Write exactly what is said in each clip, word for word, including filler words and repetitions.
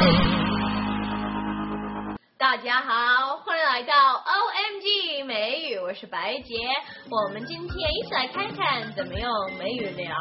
大家好，欢迎来到 O M G 美语，我是白洁。我们今天一起来看看怎么用美语聊。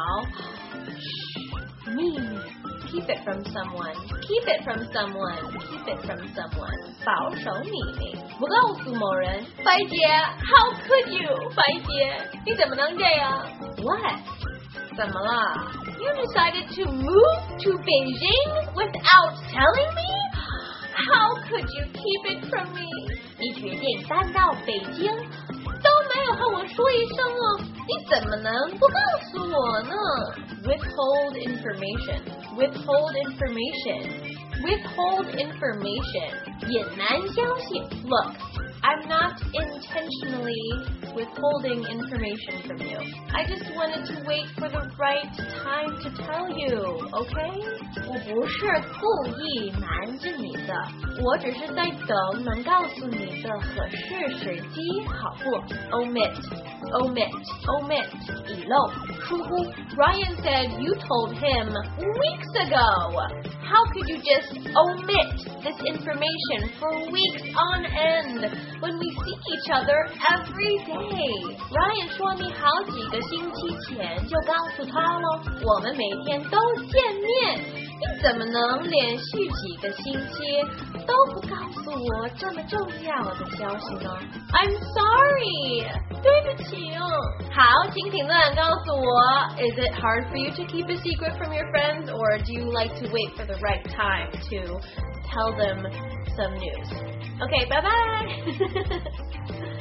秘密 ，keep it from someone，keep it from someone，keep it from someone， 保守秘密，不告诉某人。白洁 ，How could you？ 白洁，你怎么能这样 ？What？ 怎么了 ？You decided to move to Beijing without telling me?How could you keep it from me? 你决定搬到北京，都没有和我说一声哦，你怎么能不告诉我呢 ？Withhold information, withhold information, withhold information. 隐瞒消息。Look, I'm not intentionally withholding information from you. I just wanted to wait for the right time to tell you, okay? 我不是故意瞒着你的，我只是在等能告诉你的合适时机，好不 ？Omit, omit, omit, 遗漏，疏忽。Ryan said you told him weeks ago. How could you just omit this information for weeks on end when we see each other every day? Ryan 说你好几个星期前就告诉他了，我们每天都见面，你怎么能连续几个星期都不告诉我这么重要的消息呢 ？I'm sorry， 对不起哦。好，请评论告诉我 ，Is it hard for you to keep a secret from your friends, or do you like to wait for the right time to tell them some news? Okay, bye bye.